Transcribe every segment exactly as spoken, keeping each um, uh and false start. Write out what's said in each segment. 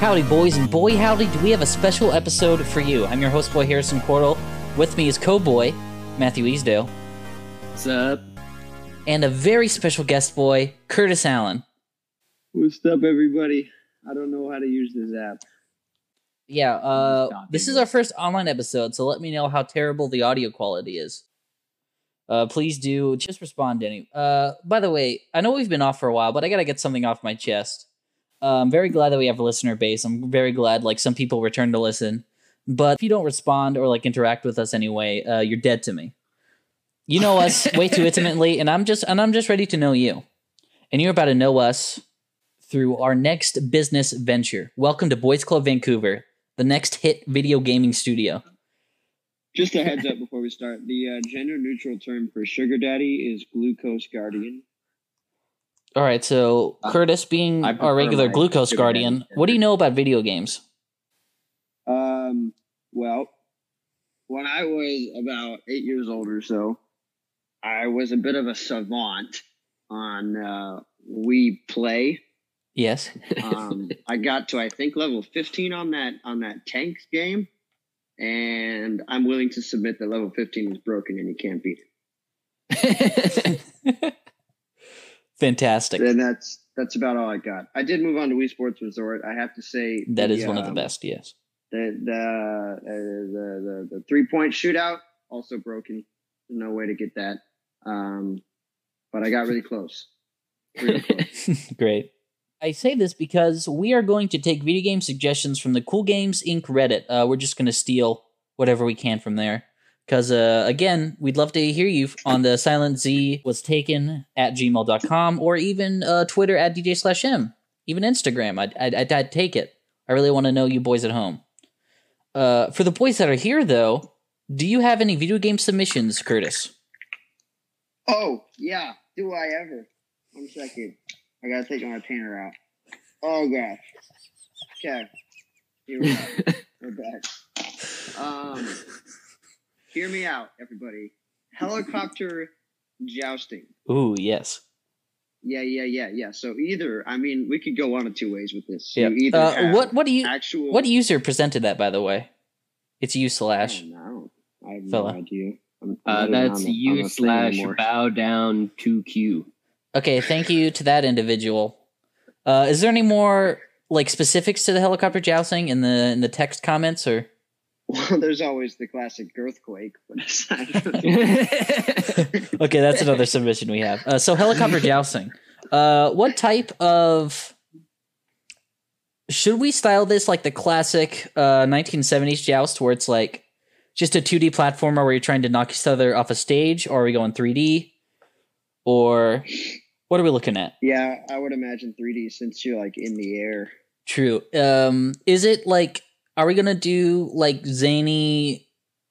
Howdy, boys, and boy howdy, do we have a special episode for you. I'm your host, boy Harrison Cordell. With me is co-boy, Matthew Easdale. What's up? And a very special guest boy, Curtis Allen. What's up, everybody? I don't know how to use this app. Yeah, uh, this is our first online episode, so let me know how terrible the audio quality is. Uh, please do, just respond to any. Uh, by the way, I know we've been off for a while, but I gotta get something off my chest. Uh, I'm very glad that we have a listener base. I'm very glad, like, some people return to listen. But if you don't respond or, like, interact with us anyway, uh, you're dead to me. You know us way too intimately, and I'm just and I'm just ready to know you. And you're about to know us through our next business venture. Welcome to Boys Club Vancouver, the next hit video gaming studio. Just a heads up before we start. The uh, gender-neutral term for sugar daddy is glucose guardian. All right, so uh, Curtis, being our regular glucose guardian, what do you know about video games? Um, well, when I was about eight years old or so, I was a bit of a savant on uh, Wii Play. Yes. um, I got to, I think, level fifteen on that on that tanks game, and I'm willing to submit that level fifteen is broken and you can't beat it. Fantastic. And that's that's about all I got. I did move on to Wii Sports Resort. I have to say that the, is one um, of the best. Yes. The the uh, the, the, the three point shootout also broken. No way to get that. Um, but I got really close. Really close. Great. I say this because we are going to take video game suggestions from the Cool Games Incorporated. Reddit. Uh, we're just going to steal whatever we can from there. Because, uh, again, we'd love to hear you on the Silent Z was taken at gmail dot com or even uh, Twitter at D J slash M. Even Instagram. I'd, I'd, I'd, I'd take it. I really want to know you boys at home. Uh, for the boys that are here, though, do you have any video game submissions, Curtis? Oh, yeah. Do I ever? One second. I gotta take my painter out. Oh, gosh. Okay. Here we go. We're back. Um... Hear me out, everybody. Helicopter jousting. Ooh, yes. Yeah, yeah, yeah, yeah. So either, I mean, we could go one of two ways with this. So yeah. you either uh, what what do you actual what user presented that, by the way? It's you slash. I don't know. I have fella. no idea. I'm, uh, I'm that's the, you slash bow down two Q. Okay, thank you to that individual. Uh, is there any more like specifics to the helicopter jousting in the in the text comments or? Well, there's always the classic Girthquake. But aside from okay, that's another submission we have. Uh, so helicopter jousting. Uh, what type of... Should we style this like the classic uh, nineteen seventies joust where it's like just a two D platformer where you're trying to knock each other off a stage, or are we going three D? Or what are we looking at? Yeah, I would imagine three D since you're like in the air. True. Um, is it like... Are we gonna do like zany,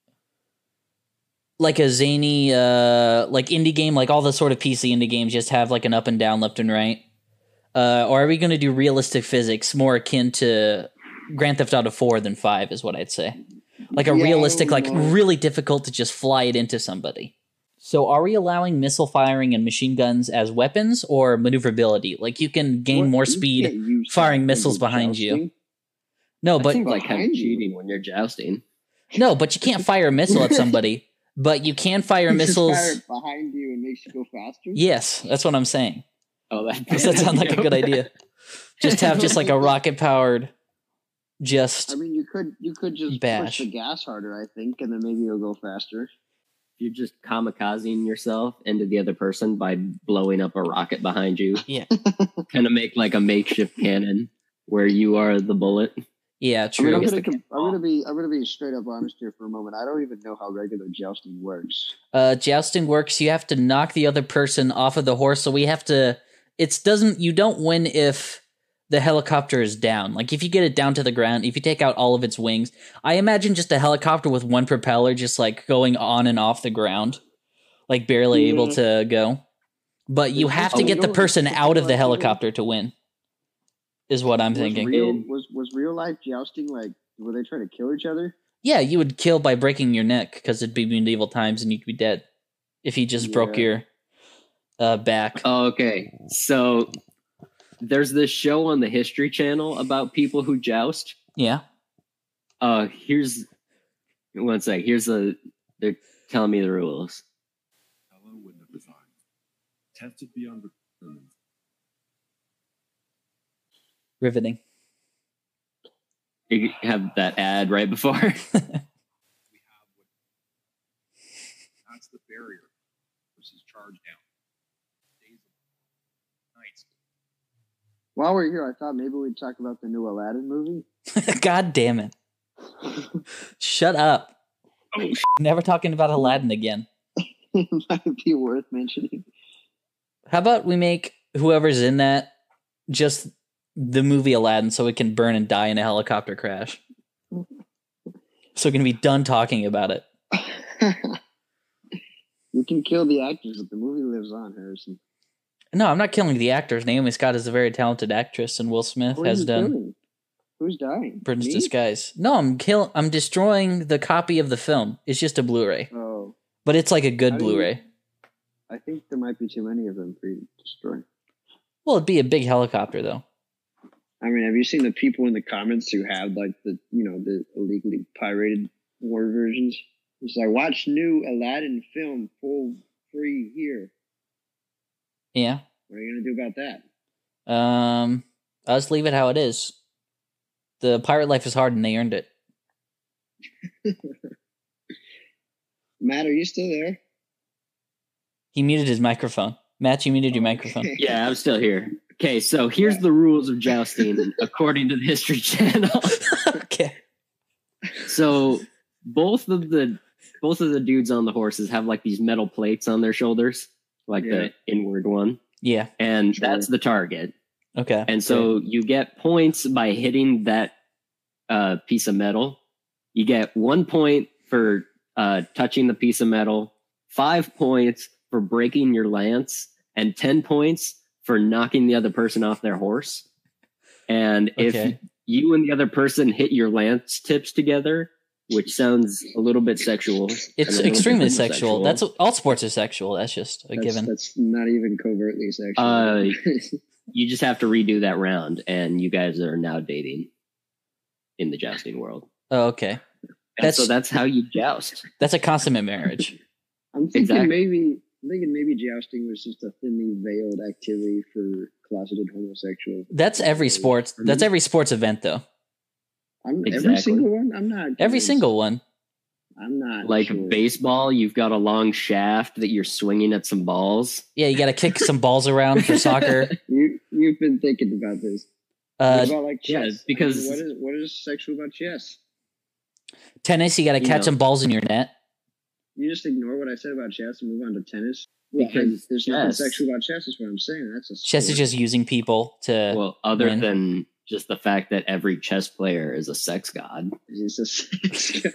like a zany, uh, like indie game, like all the sort of P C indie games just have like an up and down, left and right? Uh, or are we gonna do realistic physics, more akin to Grand Theft Auto four than five, is what I'd say. Like a yeah, realistic, like know. really difficult to just fly it into somebody. So are we allowing missile firing and machine guns as weapons or maneuverability? Like you can gain what, more speed firing missiles behind jousting? you. No, that but seems like kind of cheating when you're jousting. No, but you can't fire a missile at somebody. But you can fire you missiles fire it behind you and makes you go faster. Yes, that's what I'm saying. Oh, that does that sound like a good idea? Just have just like a rocket powered, just. I mean, you could you could just bash. push the gas harder, I think, and then maybe you'll go faster. You're just kamikazing yourself into the other person by blowing up a rocket behind you. Yeah, kind of make like a makeshift cannon where you are the bullet. Yeah, true. I mean, I'm, gonna, I'm gonna be I'm gonna be straight up honest here for a moment. I don't even know how regular jousting works. Uh, jousting works. You have to knock the other person off of the horse. So we have to. It doesn't. You don't win if the helicopter is down. Like if you get it down to the ground, if you take out all of its wings. I imagine just a helicopter with one propeller, just like going on and off the ground, like barely yeah. able to go. But you have oh, to get the know, person out of the like helicopter to win. Is what I'm was thinking. Real, was was real life jousting like? Were they trying to kill each other? Yeah, you would kill by breaking your neck because it'd be medieval times and you'd be dead if you just Yeah. broke your uh, back. Oh, okay, so there's this show on the History Channel about people who joust. Yeah. Uh, here's one sec. Here's the they're telling me the rules. Hello, window design. Tested beyond requirements. Riveting. You have that ad right before. We have what that's the barrier versus charge down. Days of nights. While we're here, I thought maybe we'd talk about the new Aladdin movie. God damn it. Shut up. Oh, Never talking about Aladdin again. It might be worth mentioning. How about we make whoever's in that just the movie Aladdin so it can burn and die in a helicopter crash? So we can be done talking about it. You can kill the actors, but the movie lives on, Harrison. No, I'm not killing the actors. Naomi Scott is a very talented actress, and Will Smith What are has you done doing? Who's dying? Prince Me? Disguise. No, I'm kill. I'm destroying the copy of the film. It's just a Blu-ray, Oh, but it's like a good How do you- Blu-ray. I think there might be too many of them for you to destroy. Well, it'd be a big helicopter, though. I mean, have you seen the people in the comments who have like the you know the illegally pirated war versions? It's like watch new Aladdin film full free here. Yeah. What are you gonna do about that? Um, I'll just leave it how it is. The pirate life is hard, and they earned it. Matt, are you still there? He muted his microphone. Matt, you muted your microphone. yeah, I'm still here. Okay, so here's the rules of jousting according to the History Channel. Okay. So both of the both of the dudes on the horses have like these metal plates on their shoulders, like Yeah. the inward one, Yeah. and Sure. that's the target. Okay. And so you get points by hitting that uh, piece of metal. You get one point for uh, touching the piece of metal, five points for breaking your lance, and ten points for knocking the other person off their horse. And if Okay. you and the other person hit your lance tips together, which sounds a little bit sexual. It's and a little extremely bit sexual. That's all sports are sexual. That's just a That's, given. that's not even covertly sexual. Uh, you just have to redo that round, and you guys are now dating in the jousting world. Oh, okay. And That's- so that's how you joust. That's a consummate marriage. I'm thinking Exactly. maybe I'm thinking maybe jousting was just a thinly veiled activity for closeted homosexuals. That's every sports. That's every sports event, though. I'm, Exactly. Every single one. I'm not Every convinced. single one. I'm not Like sure. baseball, you've got a long shaft that you're swinging at some balls. Yeah, you got to kick some balls around for soccer. You you've been thinking about this. Uh, what about like chess? yeah, I mean, because- what is what is sexual about chess? tennis, you got to You catch know. some balls in your net. You just ignore what I said about chess and move on to tennis. Well, Because there's nothing chess- sexual about chess. Is what I'm saying. That's a Chess is sport. just using people to. Well, other win. than just the fact that every chess player is a sex god. It's just.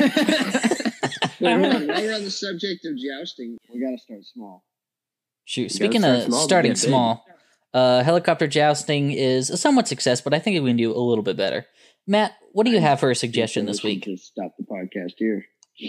Wait, hold on. While we're on the subject of jousting, we got to start small. Shoot. You Speaking gotta of start small to starting get big. small, uh, helicopter jousting is a somewhat success, but I think we can do a little bit better. Matt, what do you have for a suggestion this We should week? Just stop the podcast here.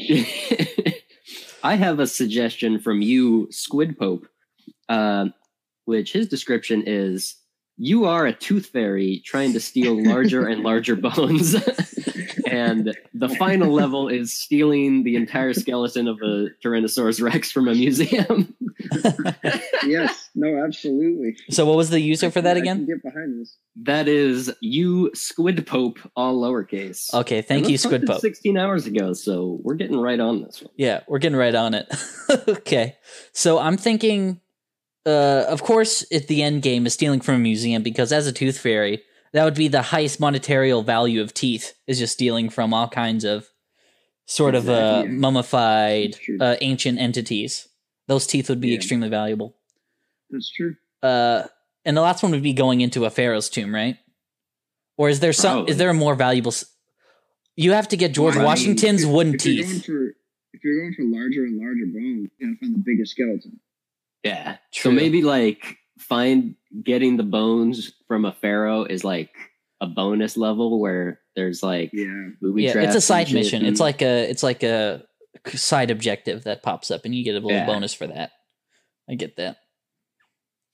I have a suggestion from you, Squid Pope, uh, which his description is: you are a tooth fairy trying to steal larger and larger bones. And the final level is stealing the entire skeleton of a Tyrannosaurus Rex from a museum. Yes. No. Absolutely. So, what was the user for that I can again? get behind this. That is you, Squid Pope, all lowercase. Okay, thank And you, this Squid posted Pope. sixteen hours ago, so we're getting right on this one. Yeah, we're getting right on it. Okay. So I'm thinking, uh, of course, at the end game is stealing from a museum because as a tooth fairy, that would be the highest monetary value of teeth, is just stealing from all kinds of sort of uh, Exactly, yeah. mummified That's true. uh, ancient entities. Those teeth would be Yeah. extremely valuable. That's true. Uh, and the last one would be going into a pharaoh's tomb, right? Or is there some? Probably. Is there a more valuable? s- You have to get George Well, I mean, Washington's if- wooden if you're going teeth. for if you're going for larger and larger bones, you gotta find the biggest skeleton. Yeah. True. So maybe like find getting the bones from a pharaoh is like a bonus level where there's like Yeah. booby Yeah, traps it's a and side shit mission. It's and- like a it's like a side objective that pops up, and you get a little Yeah. bonus for that. I get that.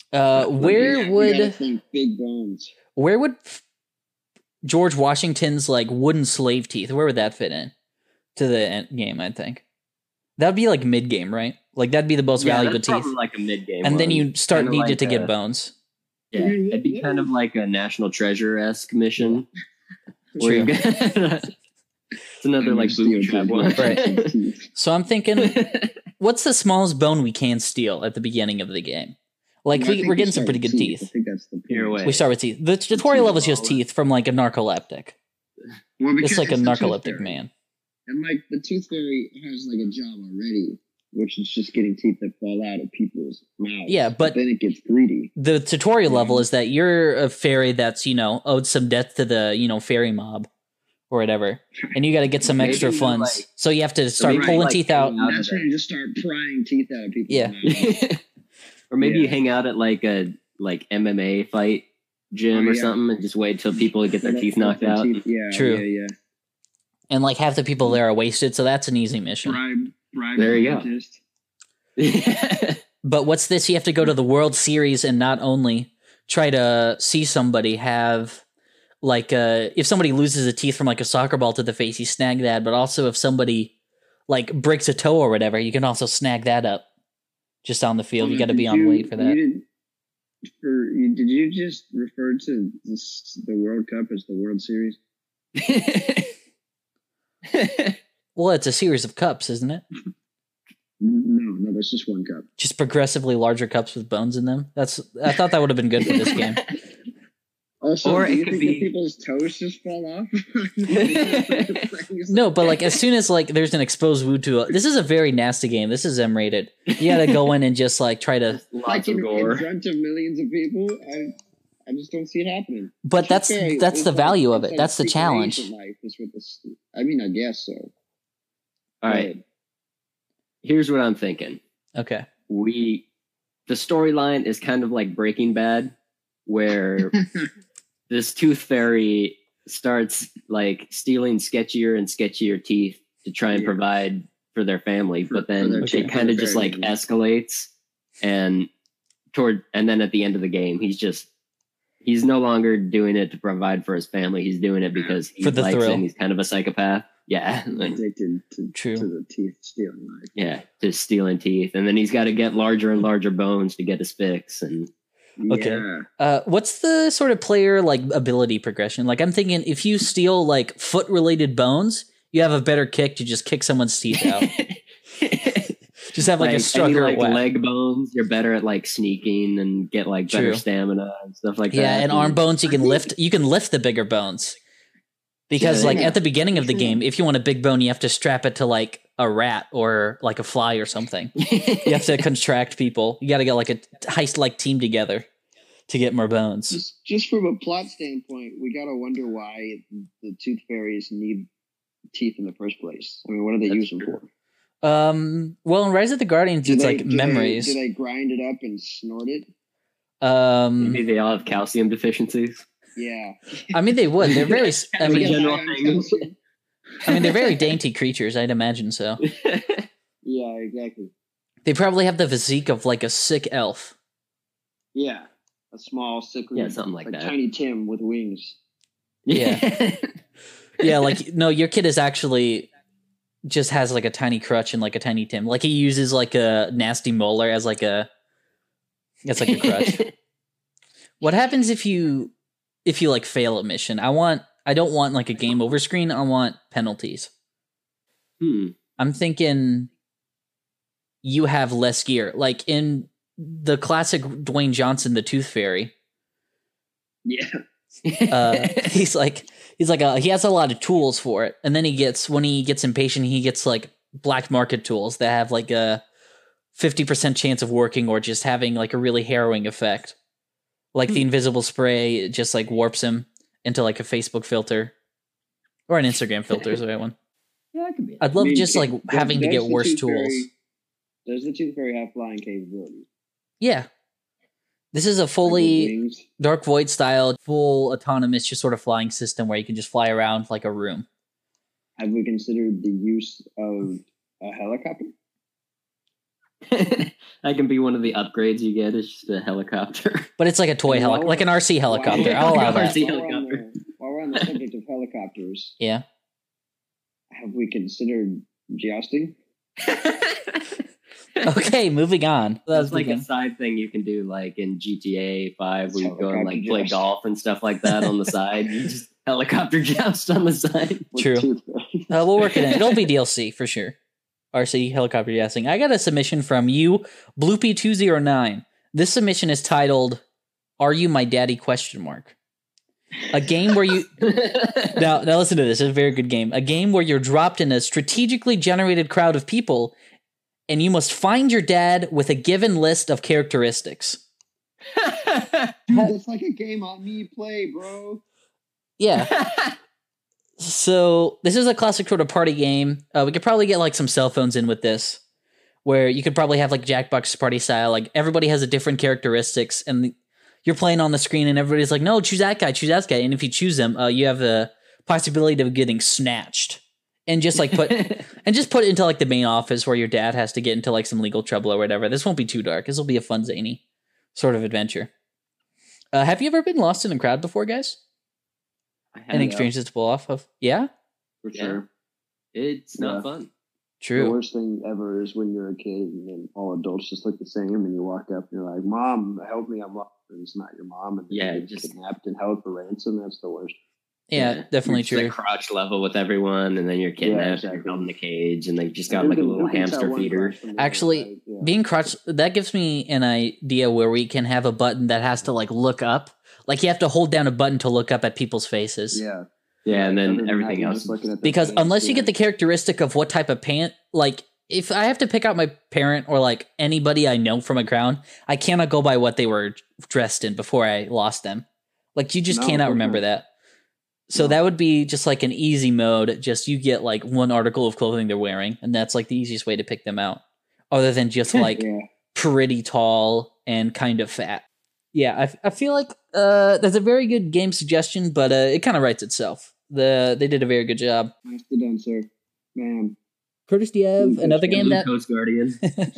Uh, where Yeah, we would gotta think big bones. where would f- George Washington's like wooden slave teeth? Where would that fit in to the end game? I think that'd be like mid game, right? Like that'd be the most Yeah, valuable that's teeth, probably like a mid game. and then you start Kinda needed like to get a- bones. Yeah, it'd be kind of like a National Treasure esque mission. Where True. you got- it's another like Steal booby trap big one. bones. Teeth. So I'm thinking, what's the smallest bone we can steal at the beginning of the game? Like Well, I we, think we're we getting some start pretty with good teeth. I teeth. think that's the point. Either way. We start with teeth. The tutorial level is just teeth from like a narcoleptic. Well, It's because like a the tooth narcoleptic fairy. man. And like the tooth fairy has like a job already, which is just getting teeth that fall out of people's mouths. Yeah, but- then it gets greedy. The tutorial Yeah. level is that you're a fairy that's, you know, owed some debt to the, you know, fairy mob or whatever. And you got to get some Maybe extra you, funds. like- so you have to start maybe, pulling like, teeth out. hang out That's of when it. you just start prying teeth out of people's Yeah. mouths. Or maybe you Yeah. hang out at like a like M M A fight gym Oh, or yeah. something and just wait till people get their Let- teeth let knocked their out. teeth- Yeah, True. yeah, yeah. And like half the people there are wasted. So that's an easy mission. Bribe, bribe. There you go. dentist. But what's this? You have to go to the World Series and not only try to see somebody have like uh if somebody loses a teeth from like a soccer ball to the face, you snag that, but also if somebody like breaks a toe or whatever, you can also snag that up just on the field. Hold You on, got to did be on you- wait for You that. didn't, for, you, did you just refer to this, the World Cup as the World Series? Well, it's a series of cups, isn't it? No, no, that's just one cup. Just progressively larger cups with bones in them. That's I thought that would have been good for this game. Also, Or do it you could think be- that people's toes just fall off? No, but like as soon as like there's an exposed wound to it, this is a very nasty game. This is M rated. You got to go in and just like try to. like Lots in, of in gore. front of millions of people, I, I just don't see it happening. But that's Very- that's it's the like- value of it's it. like That's the Secret challenge. Agent Life is what this. I mean, I guess so. All right, here's what I'm thinking. Okay. We the storyline is kind of like Breaking Bad, where this tooth fairy starts like stealing sketchier and sketchier teeth to try and Yeah. provide for their family, For- but for then their it teeth, kind for of their just like family. escalates, and toward and then at the end of the game, he's just he's no longer doing it to provide for his family. He's doing it because he For the likes it. thrill. And he's kind of a psychopath. Yeah, like, Addicted to, True. to the teeth stealing life. yeah, just stealing teeth, and then he's got to get larger and larger bones to get his fix. And Okay. Yeah. Uh, what's the sort of player like ability progression? Like I'm thinking, if you steal like foot related bones, you have a better kick to just kick someone's teeth out. Just have like, a any, strucker like whack. leg bones, you're better at like sneaking and get like better True. stamina and stuff like Yeah, that. and arm bones you can lift. You can lift the bigger bones because Yeah, like yeah. at the beginning of the True. game, if you want a big bone, you have to strap it to like a rat or like a fly or something. You have to contract people. You got to get like a heist like team together to get more bones. Just, just from a plot standpoint, we gotta wonder why the tooth fairies need teeth in the first place. I mean, what do they That's use them true. for? Um, well, in Rise of the Guardians, Do it's they- like do they- memories. do they grind it up and snort it? Um, Maybe they all have calcium deficiencies. Yeah. I mean, they would. They're very. I As a mean, general high on thing. calcium. I mean, they're very dainty creatures. I'd imagine so. Yeah, exactly. They probably have the physique of like a sick elf. Yeah, a small, sickly, Yeah, something like that. Tiny Tim with wings. Yeah. Yeah, like no, your kid is actually just has like a tiny crutch and like a tiny Tim. Like he uses like a nasty molar as like a as like a crutch. What happens if you if you like fail a mission? I want I don't want like a game over screen. I want penalties. hmm. I'm thinking you have less gear. Like in the classic Dwayne Johnson, the Tooth Fairy, Yeah. uh, he's like he's like a, he has a lot of tools for it, and then he gets when he gets impatient, he gets like black market tools that have like a fifty percent chance of working or just having like a really harrowing effect. Like the invisible spray, it just like warps him into like a Facebook filter or an Instagram filter is the right one. Yeah, it could be. I'd love I mean, just like does- having to does get the worse Tooth tools. Fairy- Does the Tooth Fairy have flying capabilities? Yeah. This is a Like with fully wings? Dark Void style, full autonomous, just sort of flying system where you can just fly around like a room. Have we considered the use of a helicopter? That can be one of the upgrades you get. It's just a helicopter. But it's like a toy And while helicopter, like an R C helicopter. while- I'll allow R that. C While we're, on helicopter. the, while we're on the subject of helicopters, Yeah. have we considered jousting? Okay, moving on. That's like a side thing you can do, like in G T A five, where you go and like Helicopter play joust. golf and stuff like that on the side. You just helicopter joust on the side. With True. toothpaste? Uh, we'll work it in. It'll be D L C for sure. R C helicopter jousting. I got a submission from you, Bloopy two oh nine. This submission is titled "Are You My Daddy?" Question mark. A game where you now now listen to this. It's a very good game. A game where you're dropped in a strategically generated crowd of people, and you must find your dad with a given list of characteristics. Dude, that's like a game on me play, bro. Yeah. So this is a classic sort of party game. Uh, we could probably get like some cell phones in with this, where you could probably have like Jackbox Party style. Like everybody has a different characteristics, and the, you're playing on the screen, and everybody's like, "No, choose that guy, choose that guy." And if you choose them, uh, you have the possibility of getting snatched, and just like put and just put it into like the main office where your dad has to get into like some legal trouble or whatever. This won't be too dark. This will be a fun zany sort of adventure. Uh, have you ever been lost in a crowd before, guys? I Any have, experiences to pull off of? Yeah, For Yeah. sure. It's not Yeah. fun. The true. worst thing ever is when you're a kid and then all adults just look the same, and you walk up and you're like, "Mom, help me! I'm lost." And it's not your mom, and Yeah, you're just- kidnapped and held for ransom. That's the worst. Yeah, definitely You're just, like, true. crotch level with everyone, and then you're kidnapped and exactly. you're held in a cage, and they've just got Who like a can- little who can tell hamster one feeder. crotch from the other, Actually, right? Yeah. Being crotch, that gives me an idea where we can have a button that has to like look up. Like you have to hold down a button to look up at people's faces. yeah, Yeah, and Other then than everything that, you're else. just looking at their Because pants, unless you yeah. get the characteristic of what type of pant, like if I have to pick out my parent or like anybody I know from a crowd, I cannot go by what they were dressed in before I lost them. Like you just No, cannot of course remember not. that. So No. that would be just like an easy mode. Just you get like one article of clothing they're wearing, and that's like the easiest way to pick them out. Other than just like yeah. pretty tall and kind of fat. Yeah, I, I feel like uh, that's a very good game suggestion, but uh, it kind of writes itself. The they did a very good job. Nicely done, sir. Man. Curtis, do you have Glucose another game that Glucose Guardian.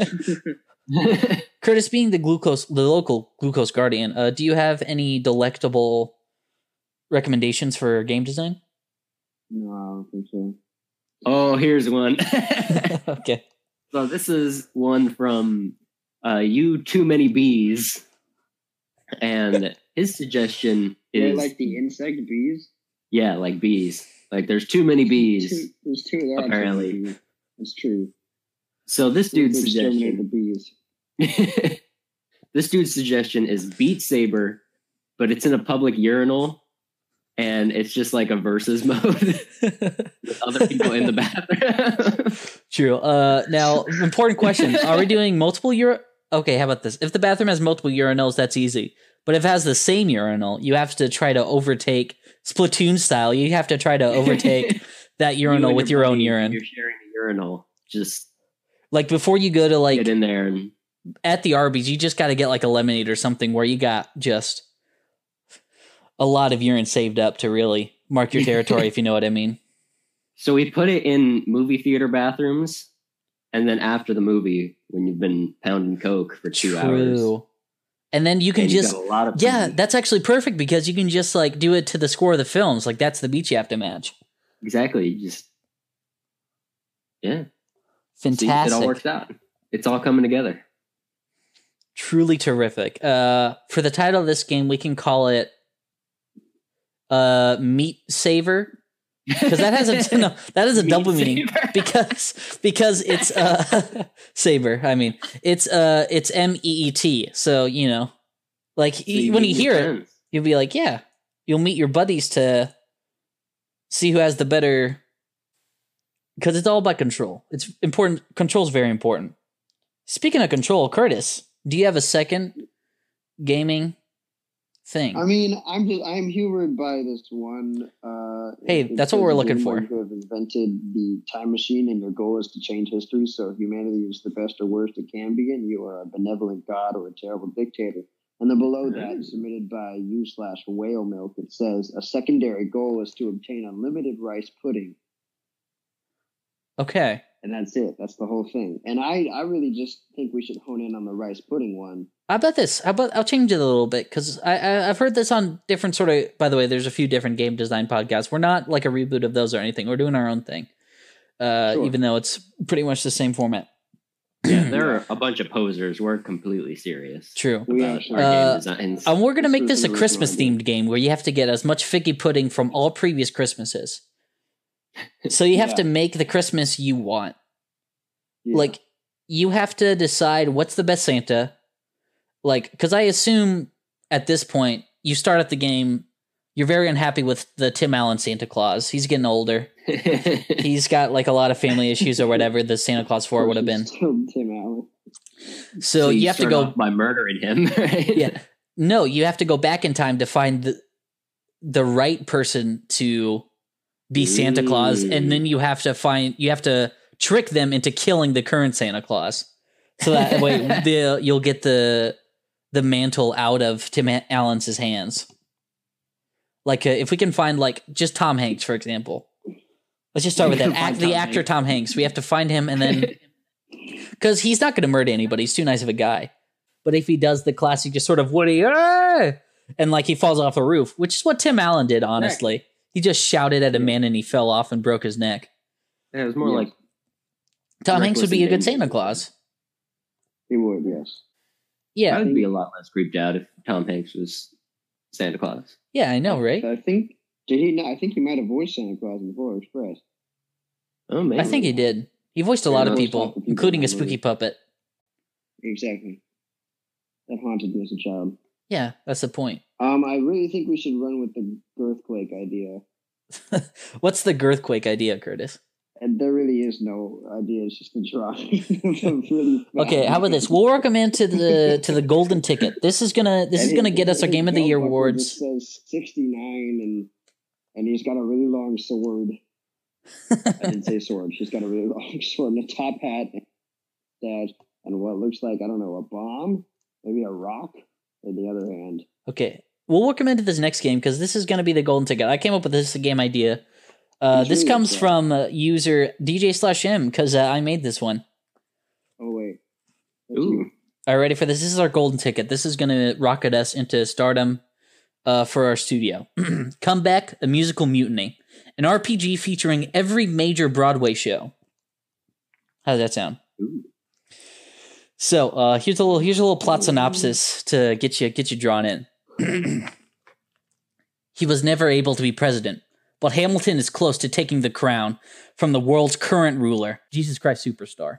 Curtis, being the glucose, the local glucose guardian, uh, do you have any delectable recommendations for game design? No, I don't think so. Oh, here's one. Okay. So this is one from uh, you too many bees, and his suggestion They're is like the insect bees. yeah, like bees. Like there's too many bees. Two, there's two there. Apparently. It's true. So this dude's They exterminate the suggestion, bees. this dude's suggestion is Beat Saber, but it's in a public urinal, and it's just like a versus mode with other people in the bathroom. True. Uh, now, important question: are we doing multiple ur? Okay, how about this? If the bathroom has multiple urinals, that's easy. But if it has the same urinal, you have to try to overtake Splatoon style. You have to try to overtake that You urinal and with your own buddy, urine. You're sharing a urinal. Just Like before you go to like get in there and at the Arby's, you just got to get like a lemonade or something where you got just a lot of urine saved up to really mark your territory, if you know what I mean. so we put it in movie theater bathrooms, and then after the movie, when you've been pounding coke for two hours, True. And then you can and you've just got a lot of yeah, pee. that's actually perfect because you can just like do it to the score of the films. Like that's the beat you have to match. exactly. You just yeah, See, Fantastic. it all works out. It's all coming together. Truly terrific. Uh, for the title of this game, we can call it uh, Meat Saver because that has a no, that is a Meat double meaning saver. because because it's uh saber. I mean, it's uh it's M E E T. So you know, like So y- when meet you your hear it, friends. you'll be like, yeah, you'll meet your buddies to see who has the better. Because it's all about control. It's important. Control is very important. Speaking of control, Curtis, do you have a second gaming thing? I mean, I'm just I'm humored by this one. Uh, Hey, it that's what we're says looking anyone for. who have invented the time machine, and your goal is to change history. So if humanity is the best or worst it can be, and you are a benevolent god or a terrible dictator. And then below that, Mm. submitted by you slash whale milk, it says a secondary goal is to obtain unlimited rice pudding. Okay. And that's it. That's the whole thing. And I, I really just think we should hone in on the rice pudding one. How about this? How about I'll change it a little bit because I, I I've heard this on different sort of. By the way, there's a few different game design podcasts. We're not like a reboot of those or anything. We're doing our own thing, uh, Sure. even though it's pretty much the same format. Yeah, there are a bunch of posers. We're completely serious. True. We About actually, our Uh, game designs. And we're gonna This make was this a the original Christmas idea. themed game where you have to get as much figgy pudding from all previous Christmases. So you have Yeah. to make the Christmas you want. yeah. Like you have to decide what's the best Santa. Like, because I assume at this point you start at the game, you're very unhappy with the Tim Allen Santa Claus. He's getting older. He's got like a lot of family issues or whatever the Santa Claus four would have been. Still Tim Allen. So, you have to start go off by murdering him. Right? yeah. No, you have to go back in time to find the the right person to be Santa Claus, and then you have to find you have to trick them into killing the current Santa Claus. So that way the, you'll get the the mantle out of Tim Allen's hands. Like uh, if we can find like just Tom Hanks, for example. Let's just start with that. Find Act, the Tom actor Hanks. Tom Hanks. We have to find him and then because he's not going to murder anybody. He's too nice of a guy. But if he does the classic, just sort of Woody, "Ah!" and like he falls off a roof, which is what Tim Allen did, honestly. He just shouted at a man and he fell off and broke his neck. Yeah, it was more Yeah. like Tom Hanks would be a good Reckless Santa endangerment. Claus. He would, yes. Yeah, I'd be a lot less creeped out if Tom Hanks was Santa Claus. yeah, I know, right? I think did he not? I think he might have voiced Santa Claus in the Polar Express. Oh man, I think he did. He voiced a lot of voiced people, lots of people including in a that spooky movie. puppet. Exactly. That haunted me as a child. Yeah, that's the point. Um, I really think we should run with the Girthquake idea. What's the Girthquake idea, Curtis? And there really is no idea. It's just a drawing. of really Okay, how about this? We'll work him into the to the golden ticket. This is gonna this And is gonna his- get us our his Game of the belt Year buckle awards. just says sixty-nine, and and he's got a really long sword. I didn't say sword. She's got a really long sword and a top hat, and and what looks like I don't know a bomb, maybe a rock in the other hand. Okay, we'll work him into this next game because this is going to be the golden ticket. I came up with this game idea. Uh, It's this really comes good. from uh, user D J slash M because uh, I made this one. Oh wait, That's Ooh. you. All right, ready for this? This is our golden ticket. This is going to rocket us into stardom uh, for our studio. Comeback, a musical mutiny, an R P G featuring every major Broadway show. How does that sound? Ooh. So uh, here's a little here's a little plot synopsis to get you get you drawn in. He was never able to be president, but Hamilton is close to taking the crown from the world's current ruler, Jesus Christ Superstar.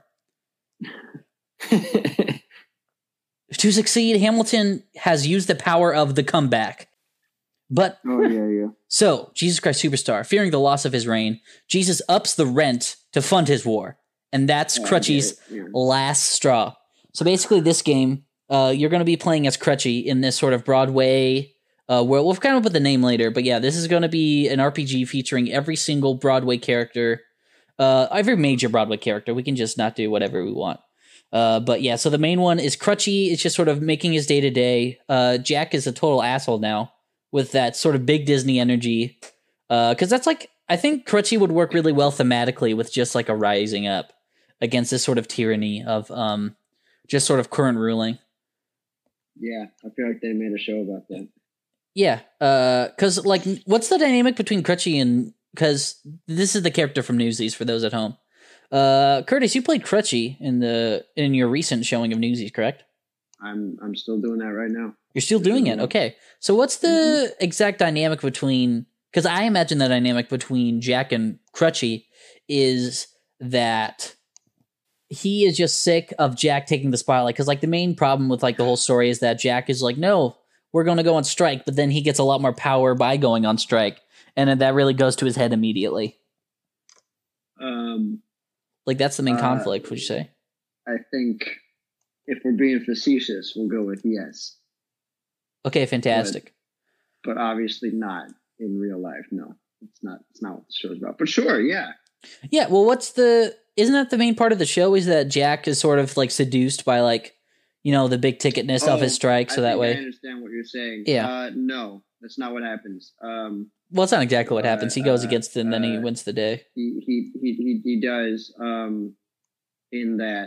To succeed, Hamilton has used the power of the comeback. But Oh yeah, yeah. so, Jesus Christ Superstar, fearing the loss of his reign, Jesus ups the rent to fund his war. And that's Oh, I Crutchy's get it, yeah. last straw. So basically, this game, uh, you're going to be playing as Crutchy in this sort of Broadway. Uh, where we'll come up with the name later, but yeah, this is going to be an R P G featuring every single Broadway character, uh, every major Broadway character. We can just not do whatever we want. Uh, but yeah, so the main one is Crutchy. It's just sort of making his day to day. Jack is a total asshole now with that sort of big Disney energy. Because that's like, I think Crutchy would work really well thematically with just like a rising up against this sort of tyranny of um, just sort of current ruling. Yeah, I feel like they made a show about that. Yeah, because like, what's the dynamic between Crutchy and? Because this is the character from Newsies for those at home. Uh, Curtis, you played Crutchy in the in your recent showing of Newsies, correct? I'm I'm still doing that right now. You're still doing it, okay? So what's the exact dynamic between? Because I imagine the dynamic between Jack and Crutchy is that he is just sick of Jack taking the spotlight. Because like the main problem with like the whole story is that Jack is like, no, we're going to go on strike, but then he gets a lot more power by going on strike, and then that really goes to his head immediately. Um, Like that's the main Uh, conflict. Would you say? I think if we're being facetious, we'll go with yes, Okay, fantastic. but obviously not in real life. No, it's not. It's not what the show's about. But sure, yeah. Yeah. Well, what's the? Isn't that the main part of the show? Is that Jack is sort of like seduced by like, you know, the big ticketness of Oh, his strike, so I that think I way. understand what you're saying. Yeah. Uh, no, That's not what happens. Um, well, it's not exactly what uh, happens. He goes uh, against it, and then he uh, wins the day. he he he he, he does. Um, in that,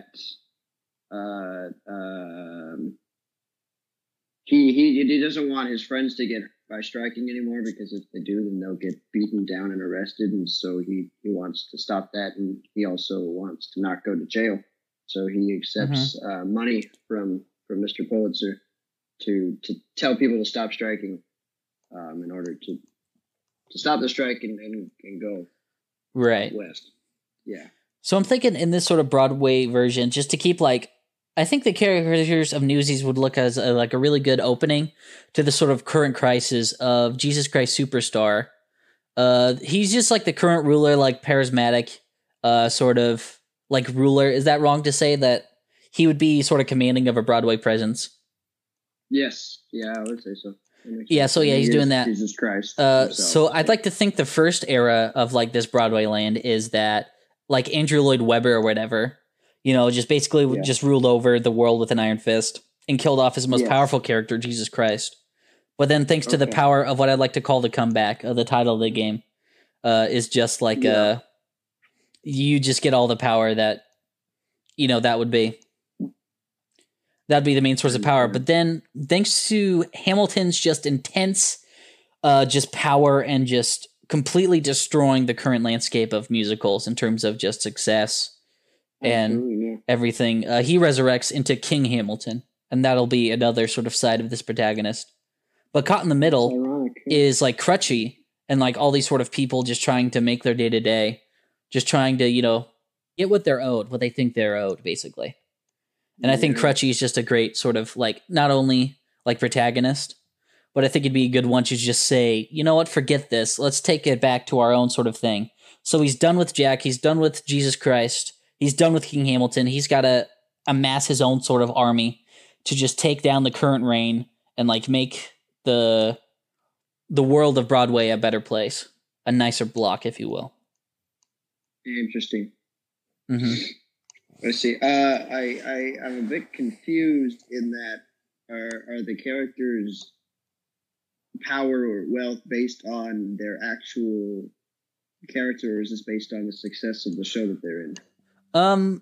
uh, um, he he he doesn't want his friends to get by striking anymore, because if they do, then they'll get beaten down and arrested, and so he he wants to stop that, and he also wants to not go to jail. So he accepts mm-hmm. uh, money from from Mister Pulitzer to to tell people to stop striking, um, in order to to stop the strike and and, and go right west. Yeah. So I'm thinking in this sort of Broadway version, just to keep like, I think the characters of Newsies would look as a, like a really good opening to the sort of current crisis of Jesus Christ Superstar. Uh, he's just like the current ruler, like charismatic, uh, sort of like ruler. Is that wrong to say that he would be sort of commanding of a Broadway presence? Yes. Yeah, I would say so. Yeah, so yeah, he's doing that. Jesus Christ. Uh, so I'd like to think the first era of like this Broadway land is that like Andrew Lloyd Webber or whatever, you know, just basically yeah. just ruled over the world with an iron fist and killed off his most yes. powerful character, Jesus Christ. But then thanks okay. to the power of what I'd like to call the comeback of the title of the game, uh, is just like yeah. uh, you just get all the power that, you know, that would be. That'd be the main source of power. But then thanks to Hamilton's just intense uh, just power and just completely destroying the current landscape of musicals in terms of just success and yeah. everything. Uh, he resurrects into King Hamilton, and that'll be another sort of side of this protagonist. But caught in the middle ironic, yeah. is like Crutchy and like all these sort of people just trying to make their day to day, just trying to, you know, get what they're owed, what they think they're owed, basically. And yeah. I think Crutchy is just a great sort of like not only like protagonist, but I think it'd be a good one to just say, you know what, forget this. Let's take it back to our own sort of thing. So he's done with Jack. He's done with Jesus Christ. He's done with King Hamilton. He's got to amass his own sort of army to just take down the current reign and like make the the world of Broadway a better place, a nicer block, if you will. Interesting. Mm-hmm. Let's see. Uh, I, I, I'm a bit confused in that are, are the characters' power or wealth based on their actual character, or is this based on the success of the show that they're in? Um,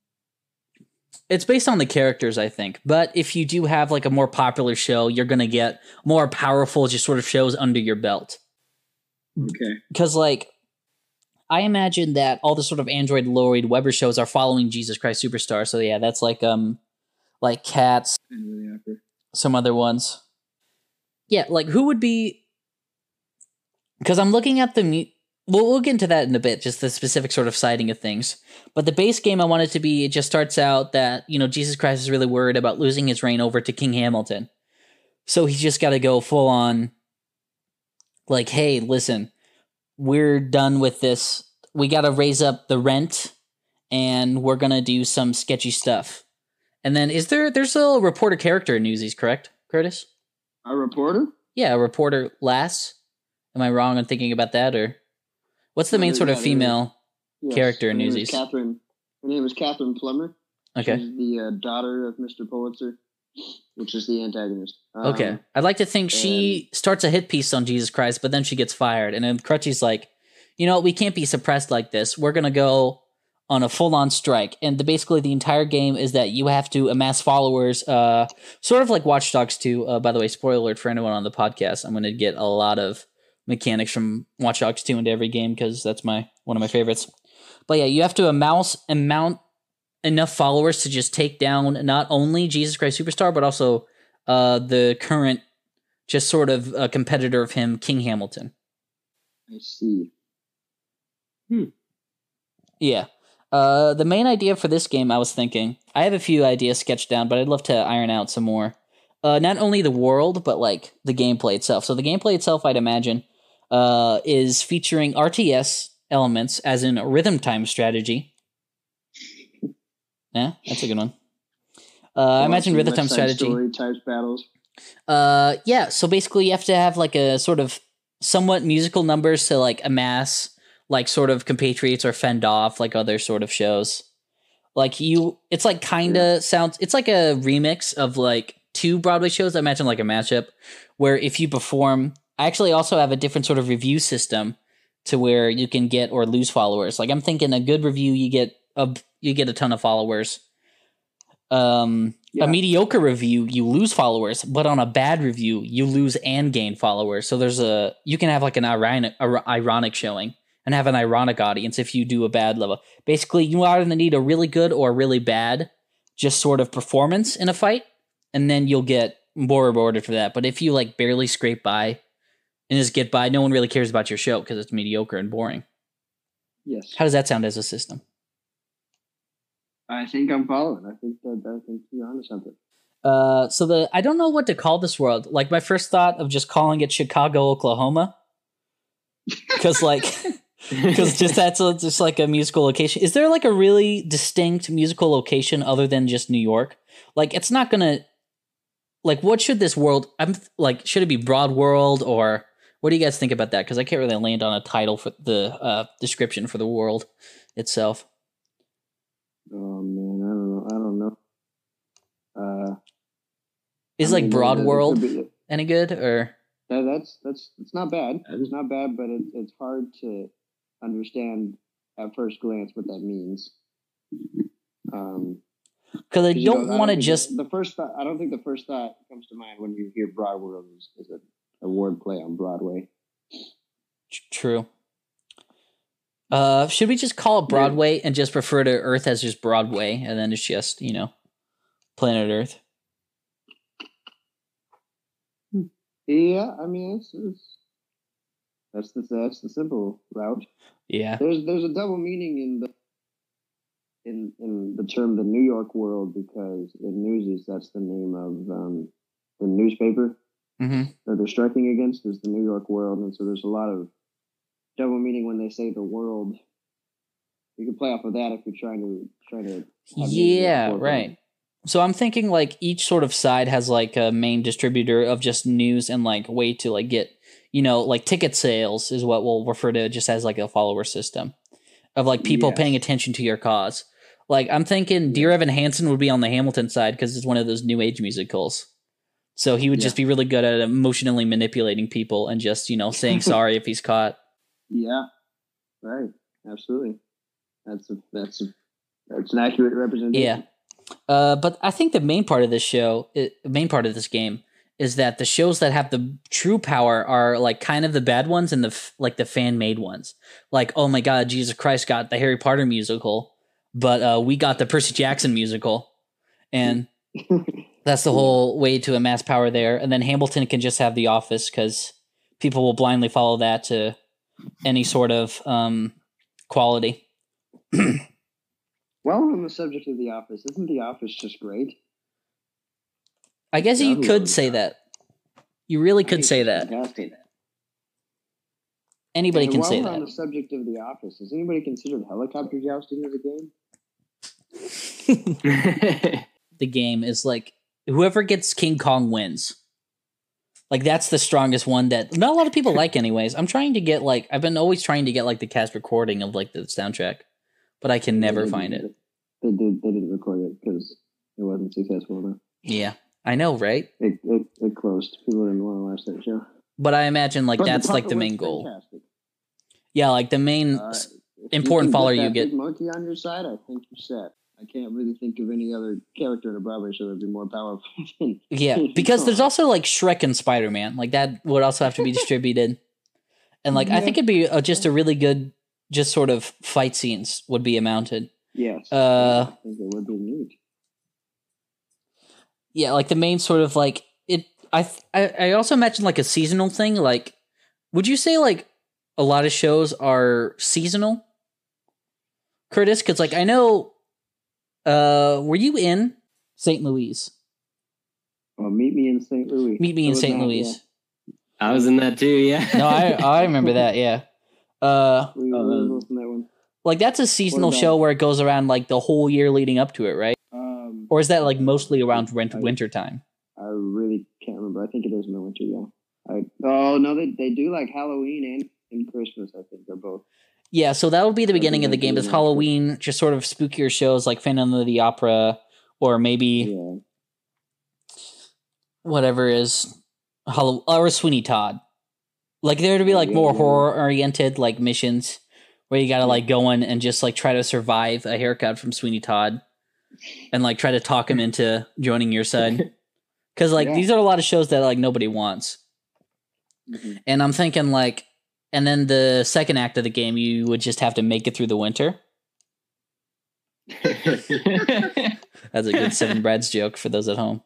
it's based on the characters, I think. But if you do have like a more popular show, you're going to get more powerful just sort of shows under your belt. Okay. Because like, I imagine that all the sort of Android Lloyd Webber shows are following Jesus Christ Superstar. So yeah, that's like um, like Cats, some other ones. Yeah, like who would be? Because I'm looking at the. Mu- we'll we'll get into that in a bit, just the specific sort of siding of things. But the base game I want it to be, it just starts out that you know Jesus Christ is really worried about losing his reign over to King Hamilton, so he's just got to go full on. Like, hey, listen. We're done with this. We got to raise up the rent, and we're gonna do some sketchy stuff. And then, is there? There's a reporter character in Newsies, correct, Curtis? A reporter? Yeah, a reporter. Lass. Am I wrong on thinking about that, or what's the main sort of female yes, character in Newsies? Catherine. Her name is Catherine Plummer. Okay. She's the uh, daughter of Mister Pulitzer, which is the antagonist. Um, okay. I'd like to think she starts a hit piece on Jesus Christ, but then she gets fired. And then Crutchy's like, you know, we can't be suppressed like this. We're going to go on a full-on strike. And the, basically the entire game is that you have to amass followers, uh, sort of like Watch Dogs two. Uh, by the way, spoiler alert for anyone on the podcast, I'm going to get a lot of mechanics from Watch Dogs two into every game because that's my one of my favorites. But yeah, you have to amass, amount enough followers to just take down not only Jesus Christ Superstar, but also uh, the current just sort of uh, competitor of him, King Hamilton. I see. Hmm. Yeah. Uh, the main idea for this game, I was thinking, I have a few ideas sketched down, but I'd love to iron out some more. Uh, not only the world, but like the gameplay itself. So the gameplay itself, I'd imagine, uh, is featuring R T S elements, as in rhythm time strategy. Yeah, that's a good one. Uh, I imagine rhythm time strategy. Story types battles. Uh, yeah. So basically, you have to have like a sort of somewhat musical numbers to like amass like sort of compatriots or fend off like other sort of shows. Like you, it's like kind of yeah. sounds. It's like a remix of like two Broadway shows. I imagine like a matchup where if you perform I actually also have a different sort of review system to where you can get or lose followers. Like I'm thinking a good review, you get a you get a ton of followers. Um, Yeah. A mediocre review, you lose followers, but on a bad review, you lose and gain followers. So there's a you can have like an ironic ironic showing and have an ironic audience if you do a bad level. Basically, you either need a really good or really bad, just sort of performance in a fight, and then you'll get more rewarded for that. But if you like barely scrape by and just get by, no one really cares about your show because it's mediocre and boring. Yes. How does that sound as a system? I think I'm following. I think that I think you're onto something. Uh, so the I don't know what to call this world. Like my first thought of just calling it Chicago, Oklahoma, because like, because just that's a, just like a musical location. Is there like a really distinct musical location other than just New York? Like it's not gonna. Like what should this world? I'm like, should it be Broad World or what do you guys think about that? Because I can't really land on a title for the uh, description for the world itself. Oh man, I don't know. I don't know. Uh, Is I like mean, Broad that- that World could be- any good or? that- that's that's it's not bad. It's not bad, but it's it's hard to understand at first glance what that means. Um, Because I 'cause, you know, don't I want to think just. the first thought. I don't think the first thought comes to mind when you hear Broad World is, is a, a word play on Broadway. True. Uh, should we just call it Broadway and just refer to Earth as just Broadway, and then it's just you know, planet Earth? Yeah, I mean it's, it's that's the that's the simple route. Yeah. There's there's a double meaning in the in in the term the New York World because in Newsies that's the name of um, the newspaper Mm-hmm. that they're striking against is the New York World, and so there's a lot of double meaning when they say the world. You can play off of that if you're trying to trying to. have Yeah. music Right. So I'm thinking like each sort of side has like a main distributor of just news and like way to like get you know like ticket sales is what we'll refer to just as like a follower system of like people Yes. paying attention to your cause. Like I'm thinking Dear Evan Hansen would be on the Hamilton side because it's one of those new age musicals. So he would just be really good at emotionally manipulating people and just, you know, saying sorry if he's caught. Yeah, right. Absolutely. That's a that's a that's an accurate representation. Yeah. Uh, but I think the main part of this show, the main part of this game, is that the shows that have the true power are like kind of the bad ones and the f- like the fan made ones. Like, oh my God, Jesus Christ got the Harry Potter musical, but uh, we got the Percy Jackson musical, and that's the whole way to amass power there. And then Hamilton can just have The Office because people will blindly follow that to any sort of um, quality. Well, on the subject of The Office, isn't The Office just great? I guess you God could loves say that. You really could say that. Fantastic. Anybody And can while say we're on that. the subject of The Office, has anybody considered helicopter jousting as a game? The game is like whoever gets King Kong wins. Like that's the strongest one that not a lot of people like anyways. I'm trying to get like I've been always trying to get like the cast recording of like the soundtrack, but I can never They find didn't- it. They did. They didn't record it because it wasn't successful enough. Yeah. I know, right? It, it it closed. People didn't want to watch that show. But I imagine like But that's like puppet the was main goal. fantastic. Yeah, like the main Uh, s- if important you can follower get you that get- big monkey on your side, I think you're set. I can't really think of any other character in a Broadway show that'd be more powerful than Yeah, because there's also like Shrek and Spider-Man. Like that would also have to be distributed. And like I think it'd be uh, just a really good just sort of fight scenes would be mounted. yes. Uh, I think it would be neat. Yeah, like the main sort of like it I th- I I also imagine like a seasonal thing. Like would you say like a lot of shows are seasonal? Curtis, cuz like I know uh were you in Saint Louis? Well, meet me in Saint Louis. Meet me So in was Saint Matt, Louis. yeah. I was in that too, yeah. No, I I remember that, yeah. Uh We, Oh, we were that- both in that one. like that's a seasonal about- show where it goes around like the whole year leading up to it, right? Um, Or is that like mostly around winter I- winter time? I really can't remember. I think it is in the winter. Yeah. I, oh no, they they do like Halloween and, and Christmas. I think they're both. Yeah, so that would be the I think beginning of the they game. do It's that. Halloween, just sort of spookier shows like Phantom of the Opera, or maybe Yeah. whatever is Hallow or Sweeney Todd. Like there to be like more Yeah. horror oriented like missions where you gotta like go in and just like try to survive a haircut from Sweeney Todd and like try to talk him into joining your side. Cause like Yeah. these are a lot of shows that like nobody wants. Mhm. And I'm thinking like, and then the second act of the game, you would just have to make it through the winter. That's a good Seven Brads joke for those at home.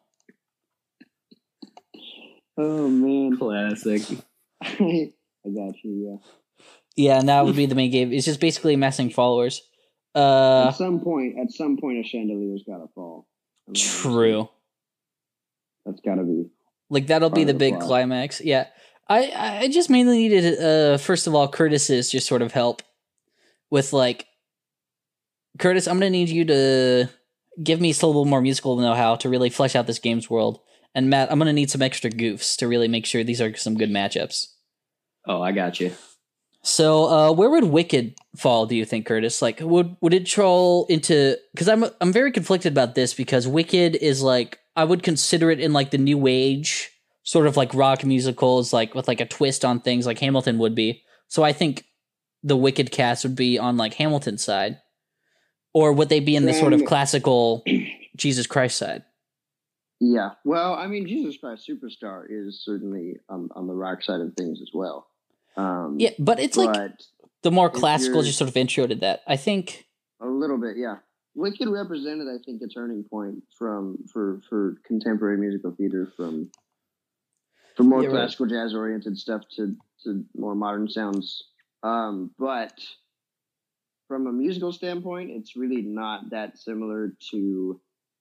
Oh man, Classic. I got you. Yeah, and that would be the main game. It's just basically amassing followers. Yeah. Uh, At some point, at some point, a chandelier's got to fall. I mean, true. That's got to be. Like that'll be Part the of the big plot. climax. Yeah, I I just mainly needed uh first of all Curtis's just sort of help with like Curtis. I'm gonna need you to give me still a little more musical know-how to really flesh out this game's world. And Matt, I'm gonna need some extra goofs to really make sure these are some good matchups. Oh, I got you. So, uh, where would Wicked fall? Do you think, Curtis? Like, would would it troll into? Because I'm I'm very conflicted about this because Wicked is like I would consider it in like the new age sort of like rock musicals, like with like a twist on things, like Hamilton would be. So I think the Wicked cast would be on like Hamilton's side, or would they be in the sort of Um, classical Jesus Christ side? Yeah. Well, I mean, Jesus Christ Superstar is certainly on, on the rock side of things as well. Um, Yeah, but it's like but the more if classical, you're- just sort of intro to that. I think. a little bit, yeah. Wicked represented, I think, a turning point from for for contemporary musical theater from from more Yeah, right. classical jazz oriented stuff to to more modern sounds. Um, but from a musical standpoint, it's really not that similar to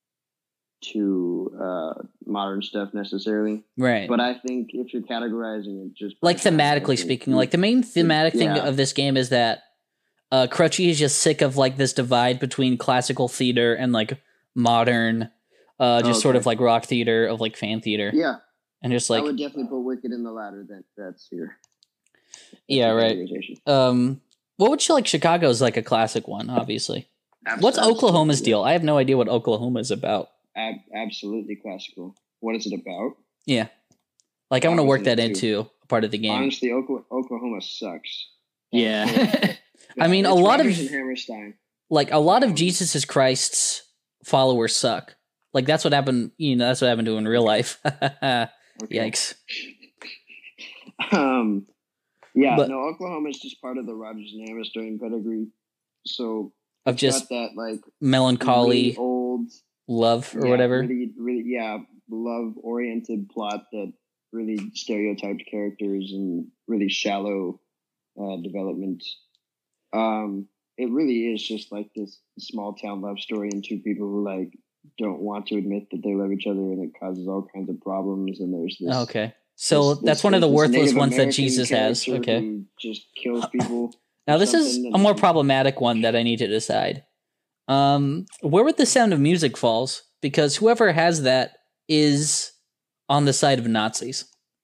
to uh, modern stuff necessarily. Right. But I think if you're categorizing it just by Like genre, I thematically think speaking, you- like the main thematic thing Yeah. of this game is that uh Crutchy is just sick of like this divide between classical theater and like modern uh just sort Okay. of like rock theater of like fan theater. yeah, And just I like would definitely put Wicked in the latter. That that's your that's yeah, your right. categorization. Um what would you like Chicago's like a classic one, obviously. Abs- What's Oklahoma's absolutely, deal? I have no idea what Oklahoma is about. Ab- absolutely classical. What is it about? Yeah. Like I I want to was work in that it too. into a part of the game. Honestly, Okla- Oklahoma sucks. Yeah. I mean, a It's lot of- Rodgers and Hammerstein. Like a lot of Jesus Christ's followers suck. Like that's what happened, you know, that's what happened to him in real life. Okay. Yikes. Um, yeah, But- no, Oklahoma is just part of the Rodgers and Hammerstein pedigree. So Of it's just got that like melancholy really old love or yeah, whatever. Really, really, yeah, love oriented plot that really stereotyped characters and really shallow uh, development. Um, it really is just like this small town love story and two people who like don't want to admit that they love each other, and it causes all kinds of problems. And there's this. Oh, okay. So this- that's this- one of the this worthless Native ones that American Jesus has. character Okay. who just kills people. Now or this is something, a more and- problematic one that I need to decide. Um, where would the Sound of Music falls? Because whoever has that is on the side of Nazis.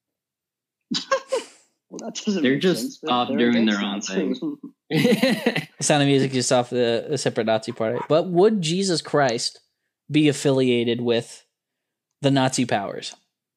Well, that doesn't. They're make just sense. They're- off they're doing their against own Nazis. The Sound of Music is off the a separate Nazi party. But would Jesus Christ be affiliated with the Nazi powers?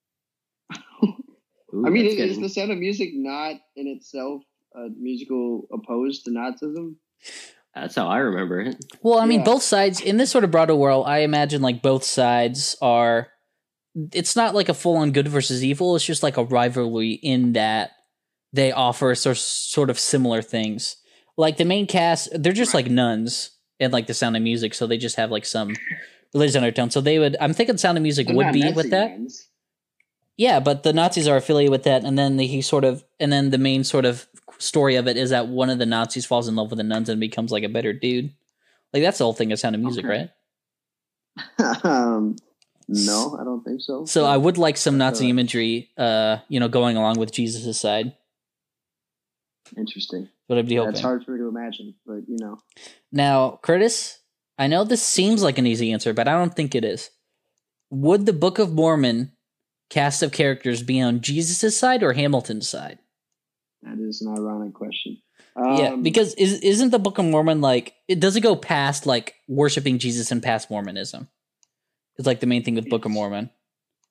Ooh, I mean, that's is, is getting- the Sound of Music not in itself a musical opposed to Nazism? that's how I remember it. Well, I mean, Yeah. both sides in this sort of broader world. I imagine like both sides are. It's not like a full on good versus evil. It's just like a rivalry in that they offer sor- sort of similar things. Like the main cast, they're just Right. like nuns in like the Sound of Music, so they just have like some religious undertone. So they would. I'm thinking Sound of Music They're would not be Nazi with that. nuns. Yeah, but the Nazis are affiliated with that, and then the, he sort of, and then the main sort of story of it is that one of the Nazis falls in love with the nuns and becomes like a better dude. Like that's the whole thing of Sound of Music, Okay. right? um, no, I don't think so. So I would like some Nazi Uh, imagery, uh, you know, going along with Jesus' side. Interesting. What I'd be hoping. That's hard for me to imagine, but you know, Now, Curtis, I know this seems like an easy answer, but I don't think it is. Would the Book of Mormon cast of characters be on Jesus' side or Hamilton's side? that is an ironic question. Um, yeah, because is, isn't the Book of Mormon like it doesn't go past like worshiping Jesus and past Mormonism? It's like the main thing with Book of Yes. Mormon.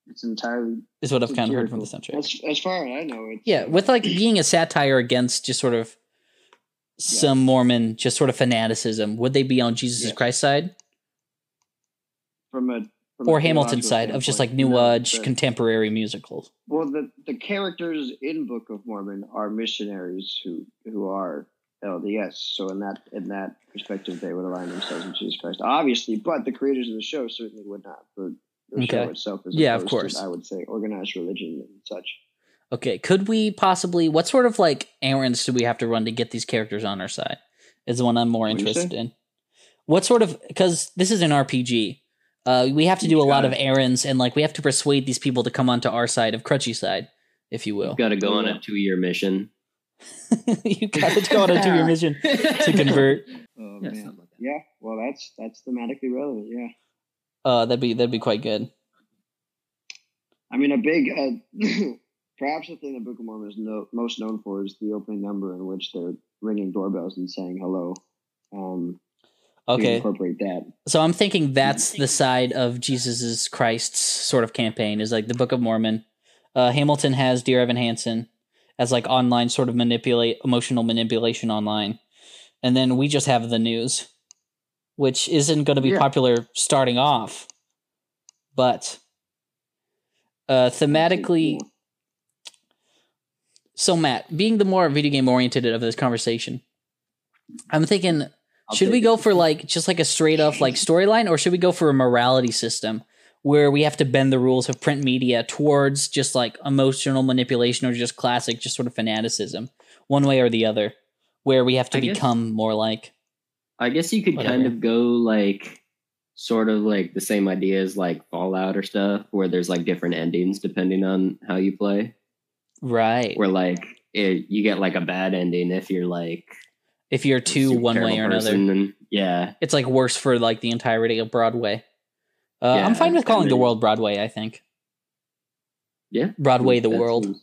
It's entirely is what I've kind of heard from satirical. the soundtrack. As, as far as I know, it's Yeah, with like being a satire against just sort of some Mormon, just sort of fanaticism, would they be on Jesus Yes. Christ's side from a from or a Hamilton's theological side of just like standpoint. new No, age the- contemporary musicals? Well, the the characters in Book of Mormon are missionaries who who are L D S. So in that in that perspective, they would align themselves with Jesus Christ, obviously. But the creators of the show certainly would not. The, the Okay. show itself is Yeah, of opposed course. to, I would say, organized religion and such. Okay, could we possibly? What sort of like errands do we have to run to get these characters on our side? Is the one I'm more What do you interested say? in. What sort of? Because this is an R P G. Uh, we have to do a lot of Got errands, and like we have to persuade these people to come onto our side of Crutchy's side, if you will. You've got to go on a two-year mission. You got to go on a two-year mission to convert. Oh Yeah, man, something like that. yeah. Well, that's that's thematically relevant. Yeah. Uh, that'd be that'd be quite good. I mean, a big, uh, perhaps the thing that Book of Mormon is no, most known for is the opening number in which they're ringing doorbells and saying hello. Um, so you Okay, incorporate that. so I'm thinking that's the side of Jesus's Christ's sort of campaign is like the Book of Mormon. Uh, Hamilton has Dear Evan Hansen as like online sort of manipulate emotional manipulation online, and then we just have the news, which isn't going to be Yeah. popular starting off, but uh, thematically. So Matt, being the more video game oriented of this conversation, I'm thinking, I'll should we take go it. for like just like a straight up like storyline, or should we go for a morality system where we have to bend the rules of print media towards just like emotional manipulation or just classic, just sort of fanaticism, one way or the other, where we have to I guess- become more like I guess you could kind Whatever. of go like sort of like the same ideas like Fallout or stuff, where there's like different endings depending on how you play. right. Where like it, you get like a bad ending if you're like If you're a too super one way terrible or another, person, and yeah, it's like worse for like the entirety of Broadway. Uh, I'm Yeah, fine with and calling the then- world Broadway. I think yeah, Broadway the that world. seems-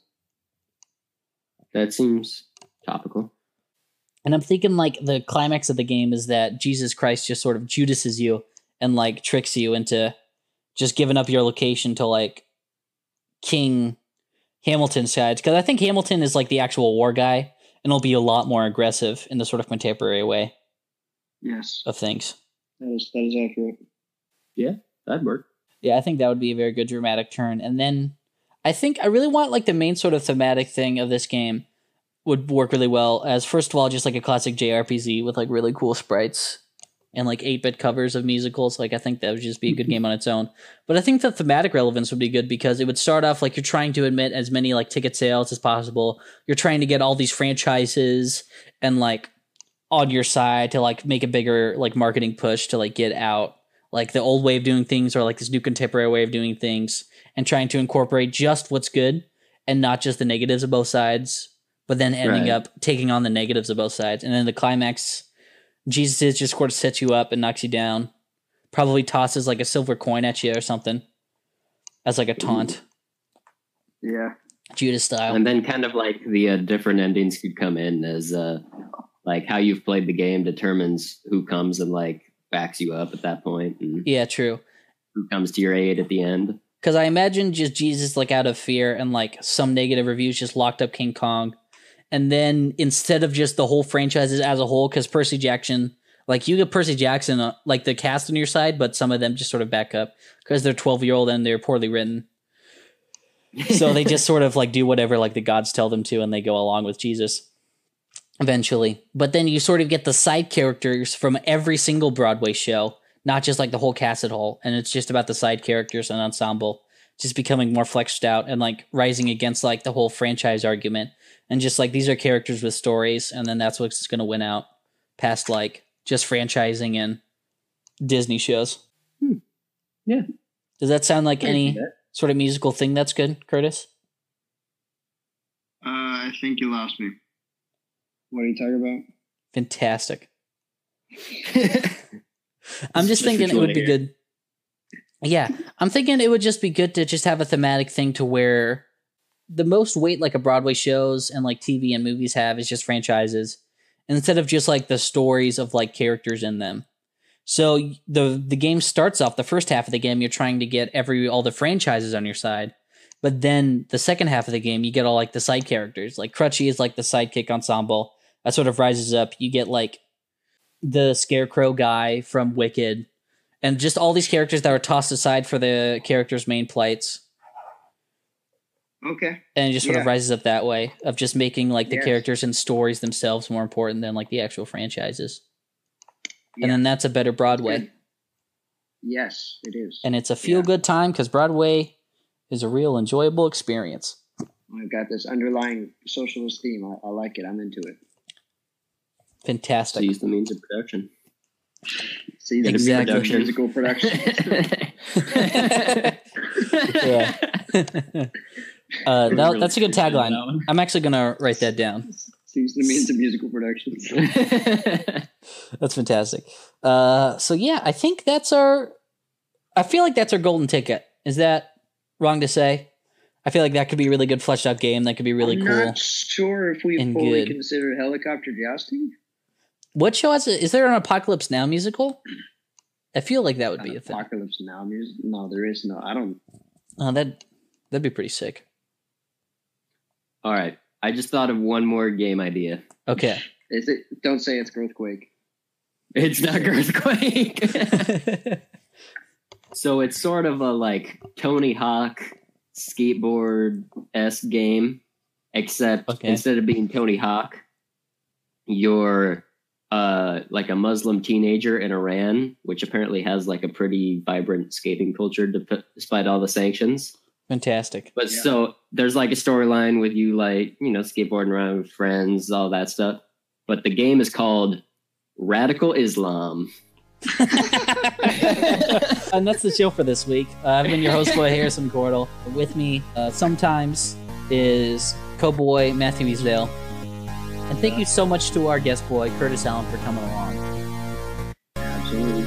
that seems topical. And I'm thinking like the climax of the game is that Jesus Christ just sort of Judases you and like tricks you into just giving up your location to like King Hamilton's side. Because I think Hamilton is like the actual war guy and will be a lot more aggressive in the sort of contemporary way Yes, of things. that is that is accurate. That'd work. Yeah, I think that would be a very good dramatic turn. And then I think I really want like the main sort of thematic thing of this game would work really well as first of all just like a classic J R P G with like really cool sprites and like eight-bit covers of musicals. Like I think that would just be a good game on its own. But I think the thematic relevance would be good because it would start off like you're trying to admit as many like ticket sales as possible. You're trying to get all these franchises and like on your side to like make a bigger like marketing push to like get out like the old way of doing things or like this new contemporary way of doing things and trying to incorporate just what's good and not just the negatives of both sides, but then ending Right. up taking on the negatives of both sides. And then the climax, Jesus is just sort of sets you up and knocks you down, probably tosses like a silver coin at you or something as like a taunt, Yeah, Judas style. And then kind of like the uh, different endings could come in as uh, like how you've played the game determines who comes and like backs you up at that point and Yeah, true. who comes to your aid at the end. Because I imagine just Jesus, like out of fear and like some negative reviews, just locked up King Kong. And then instead of just the whole franchises as a whole, because Percy Jackson, like you get Percy Jackson, uh, like the cast on your side, but some of them just sort of back up because they're twelve year old and they're poorly written. So they just sort of like do whatever like the gods tell them to and they go along with Jesus eventually. But then you sort of get the side characters from every single Broadway show, not just like the whole cast at all. And it's just about the side characters and ensemble just becoming more fleshed out and like rising against like the whole franchise argument. And just like these are characters with stories, and then that's what's going to win out past like just franchising and Disney shows. Hmm. Yeah. Does that sound like I can any see that. sort of musical thing that's good, Curtis? uh, I think you lost me. What are you talking about? Fantastic. I'm just Just thinking what it you would wanna be hear. good. Yeah, I'm thinking it would just be good to just have a thematic thing to where the most weight like a Broadway shows and like T V and movies have is just franchises instead of just like the stories of like characters in them. So the the game starts off, the first half of the game, you're trying to get every all the franchises on your side. But then the second half of the game, you get all like the side characters. Like Crutchy is like the sidekick ensemble. That sort of rises up. You get like the Scarecrow guy from Wicked. And just all these characters that are tossed aside for the characters' main plights. Okay. And it just sort Yeah. of rises up that way of just making like the Yes. characters and stories themselves more important than like the actual franchises. Yeah. And then that's a better Broadway. Good. Yes, it is. And it's a feel good time because Broadway is a real enjoyable experience. I've got this underlying socialist theme. I, I like it. I'm into it. Fantastic. So use the means of production. See, the Exactly. musical production. Yeah. uh, that, Really that's a good appreciate tagline. that one. I'm actually going to write that down. Seems the means of musical productions. That's fantastic. Uh, so yeah, I think that's our. I feel like that's our golden ticket. Is that wrong to say? I feel like that could be a really good fleshed out game. That could be really I'm cool. not sure if we and fully good. consider helicopter jousting. What show has it? Is there an Apocalypse Now musical? I feel like that would be a thing. Apocalypse Now music? No, there is no. I don't. Oh, that that'd be pretty sick. All right. I just thought of one more game idea. Okay. Is it? Don't say it's Earthquake. It's not Earthquake. So it's sort of a like Tony Hawk skateboard esque game, except Okay. instead of being Tony Hawk, you're uh, like a Muslim teenager in Iran, which apparently has like a pretty vibrant skating culture de- despite all the sanctions. Fantastic. But Yeah. so there's like a storyline with you, like, you know, skateboarding around with friends, all that stuff. But the game is called Radical Islam. And that's the show for this week. Uh, I've been your host, boy Harrison Cordell. With me uh, sometimes is co-boy Matthew Easdale. And thank you so much to our guest boy, Curtis Allen, for coming along. Absolutely.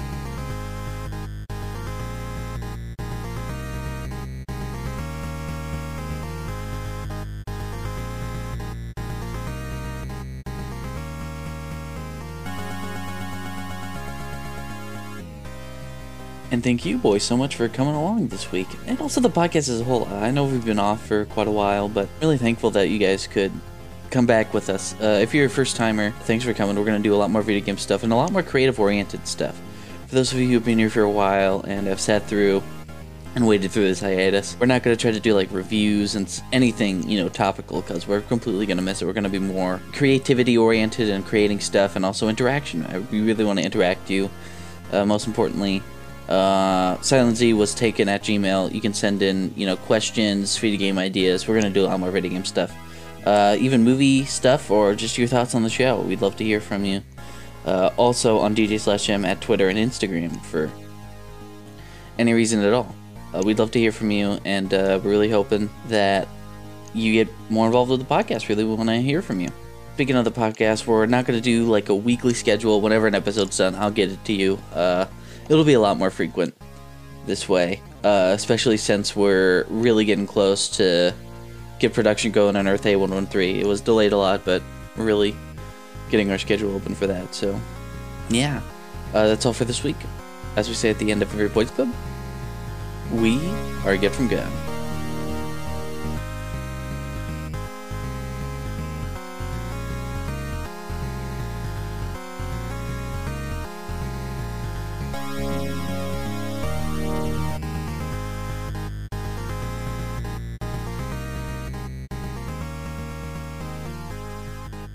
And thank you, boys, so much for coming along this week. And also the podcast as a whole. I know we've been off for quite a while, but really thankful that you guys could come back with us. Uh, if you're a first timer, thanks for coming. We're going to do a lot more video game stuff and a lot more creative oriented stuff. For those of you who've been here for a while and have sat through and waited through this hiatus, we're not going to try to do like reviews and s- anything, you know, topical, because we're completely going to miss it. We're going to be more creativity oriented and creating stuff, and also interaction. I, we really want to interact you. Uh, most importantly, uh, Silent Z was taken at Gmail. You can send in, you know, questions, video game ideas. We're going to do a lot more video game stuff. Uh, even movie stuff, or just your thoughts on the show. We'd love to hear from you. Uh, also on D J slash M at Twitter and Instagram for any reason at all. Uh, we'd love to hear from you, and uh, we're really hoping that you get more involved with the podcast. Really want to hear from you. Speaking of the podcast, we're not going to do like a weekly schedule. Whenever an episode's done, I'll get it to you. Uh, it'll be a lot more frequent this way, uh, especially since we're really getting close to get production going on Earth A one one three. It was delayed a lot, but we're really getting our schedule open for that. So, yeah, uh, that's all for this week. As we say at the end of every Boys Club, we are a gift from God.